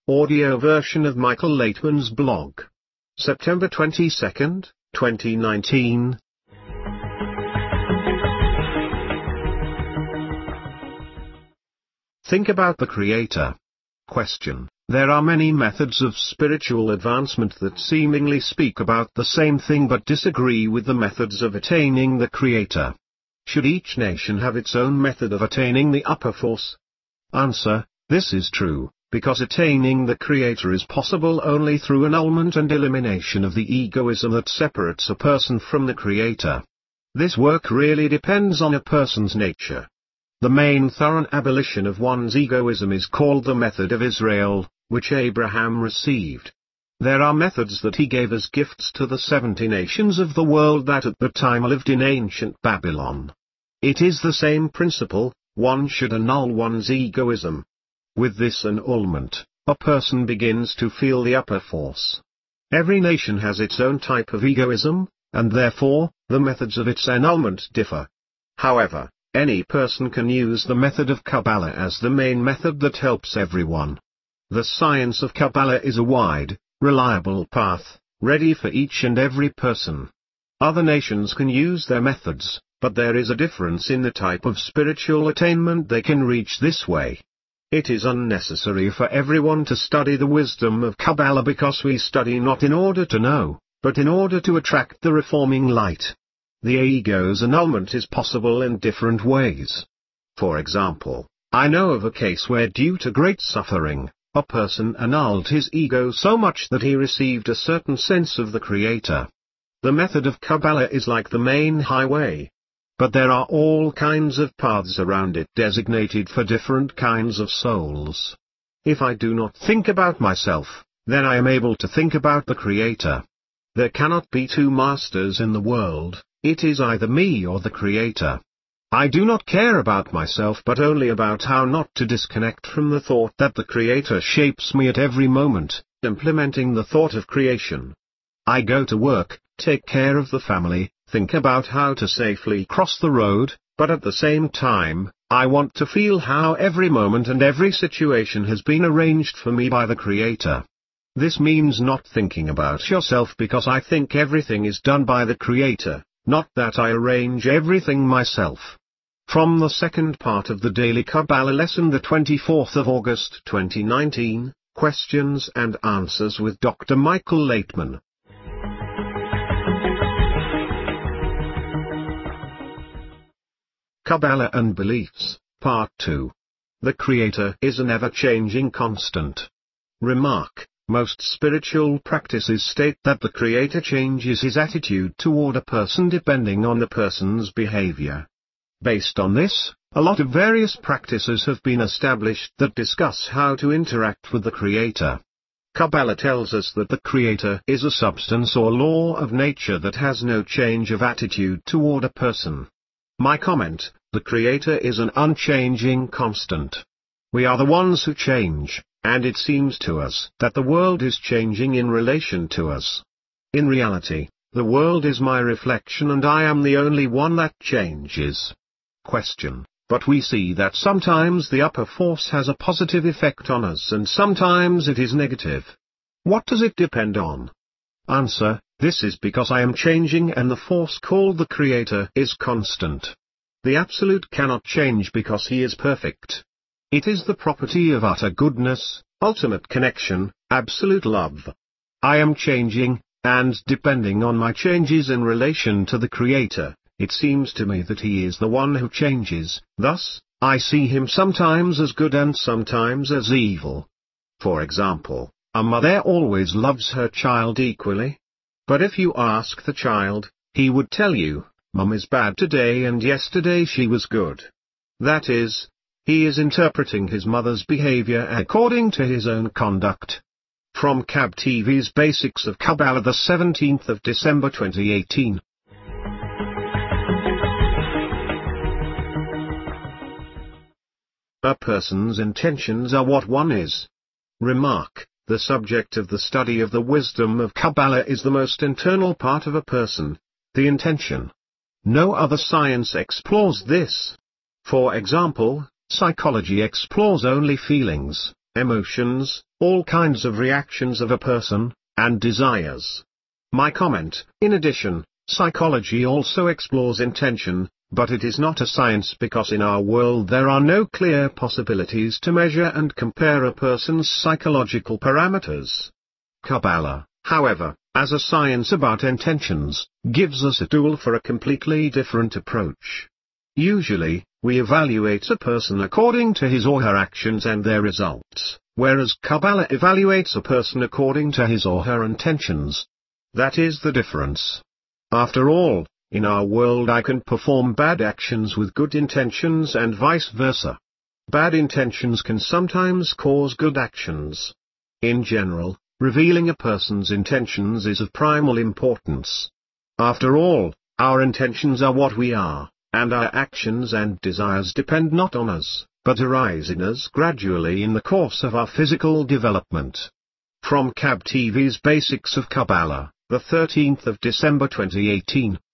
audio version of Michael Laitman's blog. September 22, 2019. Think about the Creator. Question. There are many methods of spiritual advancement that seemingly speak about the same thing but disagree with the methods of attaining the Creator. Should each nation have its own method of attaining the upper force? Answer. This is true, because attaining the Creator is possible only through annulment and elimination of the egoism that separates a person from the Creator. This work really depends on a person's nature. The main thorough abolition of one's egoism is called the method of Israel, which Abraham received. There are methods that he gave as gifts to the 70 nations of the world that at the time lived in ancient Babylon. It is the same principle, one should annul one's egoism. With this annulment, a person begins to feel the upper force. Every nation has its own type of egoism, and therefore, the methods of its annulment differ. However, any person can use the method of Kabbalah as the main method that helps everyone. The science of Kabbalah is a wide, reliable path, ready for each and every person. Other nations can use their methods, but there is a difference in the type of spiritual attainment they can reach this way. It is unnecessary for everyone to study the wisdom of Kabbalah because we study not in order to know, but in order to attract the reforming light. The ego's annulment is possible in different ways. For example, I know of a case where due to great suffering, a person annulled his ego so much that he received a certain sense of the Creator. The method of Kabbalah is like the main highway. But there are all kinds of paths around it designated for different kinds of souls. If I do not think about myself, then I am able to think about the Creator. There cannot be two masters in the world, it is either me or the Creator. I do not care about myself but only about how not to disconnect from the thought that the Creator shapes me at every moment, implementing the thought of creation. I go to work, take care of the family, think about how to safely cross the road, but at the same time, I want to feel how every moment and every situation has been arranged for me by the Creator. This means not thinking about yourself because I think everything is done by the Creator, not that I arrange everything myself. From the second part of the Daily Kabbalah lesson, the 24th of August 2019, questions and answers with Dr. Michael Laitman. Kabbalah and Beliefs, Part 2. The Creator is an ever-changing constant. Remark. Most spiritual practices state that the Creator changes his attitude toward a person depending on the person's behavior. Based on this, a lot of various practices have been established that discuss how to interact with the Creator. Kabbalah tells us that the Creator is a substance or law of nature that has no change of attitude toward a person. My comment, the Creator is an unchanging constant. We are the ones who change, and it seems to us that the world is changing in relation to us. In reality, the world is my reflection and I am the only one that changes. Question. But we see that sometimes the upper force has a positive effect on us and sometimes it is negative. What does it depend on? Answer. This is because I am changing and the force called the Creator is constant. The Absolute cannot change because he is perfect. It is the property of utter goodness, ultimate connection, absolute love. I am changing, and depending on my changes in relation to the Creator, it seems to me that he is the one who changes, thus, I see him sometimes as good and sometimes as evil. For example, a mother always loves her child equally. But if you ask the child, he would tell you, Mum is bad today and yesterday she was good. That is, he is interpreting his mother's behavior according to his own conduct. From Kab TV's Basics of Kabbalah, the 17th of December 2018. A person's intentions are what one is. Remark. The subject of the study of the wisdom of Kabbalah is the most internal part of a person, the intention. No other science explores this. For example, psychology explores only feelings, emotions, all kinds of reactions of a person, and desires. My comment: in addition, psychology also explores intention, but it is not a science because in our world there are no clear possibilities to measure and compare a person's psychological parameters. Kabbalah, however, as a science about intentions, gives us a tool for a completely different approach. Usually, we evaluate a person according to his or her actions and their results, whereas Kabbalah evaluates a person according to his or her intentions. That is the difference. After all, in our world I can perform bad actions with good intentions and vice versa. Bad intentions can sometimes cause good actions. In general, revealing a person's intentions is of primal importance. After all, our intentions are what we are, and our actions and desires depend not on us, but arise in us gradually in the course of our physical development. From KAB TV's Basics of Kabbalah, the 13th of December 2018.